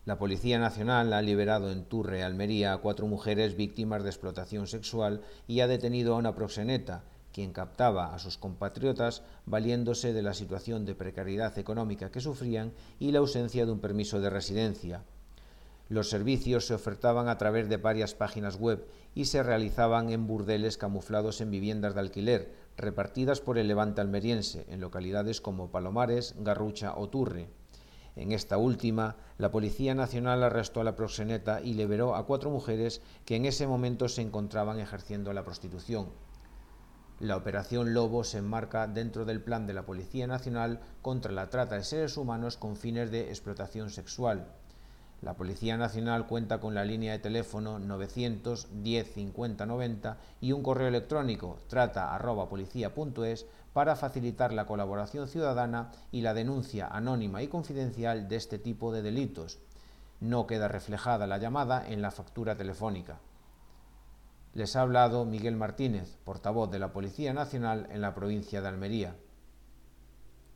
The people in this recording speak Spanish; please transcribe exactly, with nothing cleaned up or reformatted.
La Policía Nacional ha liberado en Turre, Almería, a cuatro mujeres víctimas de explotación sexual y ha detenido a una proxeneta, quien captaba a sus compatriotas valiéndose de la situación de precariedad económica que sufrían y la ausencia de un permiso de residencia. Los servicios se ofertaban a través de varias páginas web y se realizaban en burdeles camuflados en viviendas de alquiler, repartidas por el Levante almeriense, en localidades como Palomares, Garrucha o Turre. En esta última, la Policía Nacional arrestó a la proxeneta y liberó a cuatro mujeres que en ese momento se encontraban ejerciendo la prostitución. La Operación Lobo se enmarca dentro del plan de la Policía Nacional contra la trata de seres humanos con fines de explotación sexual. La Policía Nacional cuenta con la línea de teléfono novecientos diez cincuenta noventa y un correo electrónico trata arroba policía punto es para facilitar la colaboración ciudadana y la denuncia anónima y confidencial de este tipo de delitos. No queda reflejada la llamada en la factura telefónica. Les ha hablado Miguel Martínez, portavoz de la Policía Nacional en la provincia de Almería.